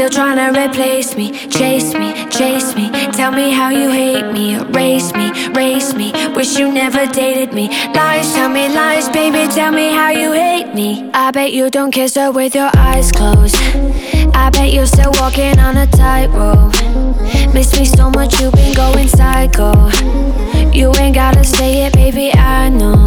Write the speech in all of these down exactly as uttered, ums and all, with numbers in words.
still trying to replace me. Chase me, chase me, tell me how you hate me. Erase me, race me, wish you never dated me. Lies, tell me lies, baby, tell me how you hate me. I bet you don't kiss her with your eyes closed. I bet you're still walking on a tightrope. Miss me so much, you've been going psycho. You ain't gotta say it, baby, I know.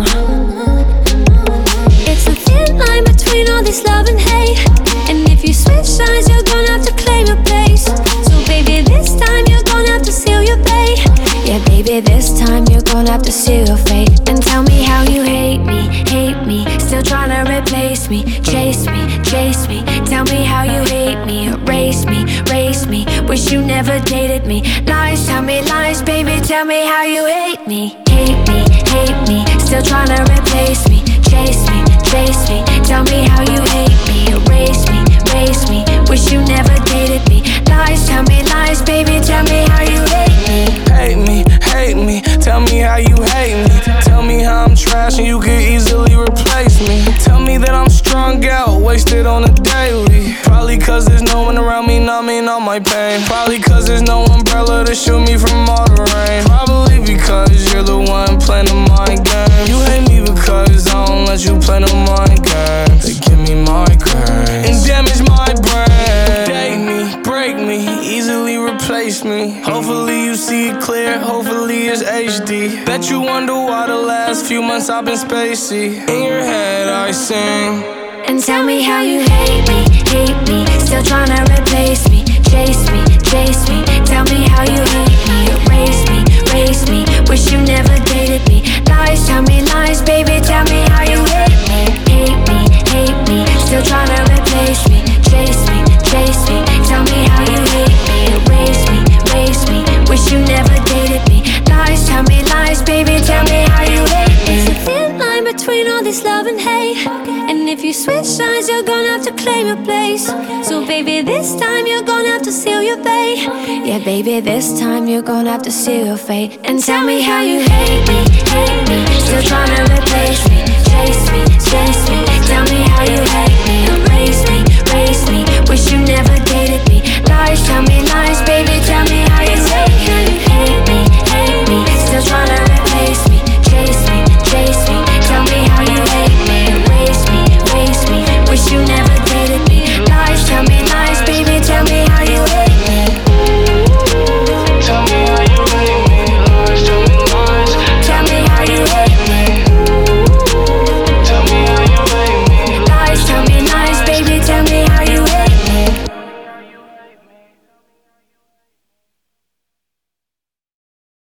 It's a thin line between all this love and hate, and if you switch sides, you're gonna have to claim your place. So baby, this time you're gonna have to seal your fate. Yeah, baby, this time you're gonna have to seal your fate. And tell me how you hate me, hate me, still trying to replace me. Chase me, chase me, tell me how you hate me. Erase me, race me, wish you never dated me. Lies, tell me lies, baby, tell me how you hate me. Hate me, hate me, still trying to replace me. Chase me, chase me, tell me how you hate me. Erase me, race me, wish you never dated me. Lies, tell me lies, baby, tell me how you hate me. Hate me, hate me, tell me how you hate me. Tell me how I'm trash and you could easily replace me. Tell me that I'm strung out, wasted on a daily. Probably cause there's no one around me numbing all my pain. Probably cause there's no umbrella to shield me from all the rain. Probably because you're the one playing the mind game. You hate me because I don't let you play no mind games. They give me migraines and damage my brain. Date me, break me, easily replace me. Hopefully you see it clear, hopefully it's H D. Bet you wonder why the last few months I've been spacey. In your head I sing. And tell me how you hate me, hate me, still trying to replace me. Chase me, chase me, tell me how you hate me. Erase me, race me, wish you never dated me. Lies, tell me lies, baby, tell me how you hate me. Hate me, hate me, still trying to replace me. Chase me, chase me, tell me how you hate me. Erase me, race me, wish you never dated me. Lies, tell me lies, baby, tell me how you hate me. It's a thin line between all this love and hate, and if you switch sides, you're gonna have to claim your place. So baby, this time you're gonna have to seal your fate. Yeah, baby, this time you're gonna have to seal your fate. And tell me how you hate me, hate me, still trying to replace me. Chase me, chase me, tell me how you hate me. Erase me,